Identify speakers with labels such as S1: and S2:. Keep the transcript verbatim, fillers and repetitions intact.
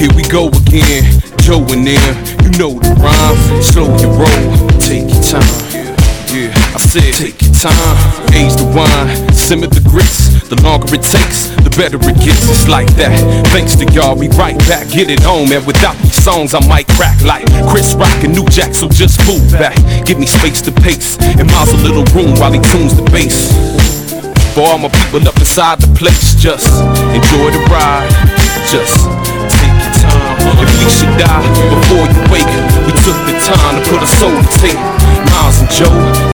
S1: Here we go again, Joe and them. You know the rhyme, slow your roll, take your time. Yeah, I said take your time. Age the wine, simmer the grits. The longer it takes, the better it gets. It's like that. Thanks to y'all, we right back. Get it on, man. Without these songs, I might crack like Chris Rock and New Jack. So just move back. Give me space to pace, and Miles a little room while he tunes the bass. For all my people up inside the place, just enjoy the ride. Just take your time. If we should die before you wake, we took the time to put a soul to tape. Miles and Joe,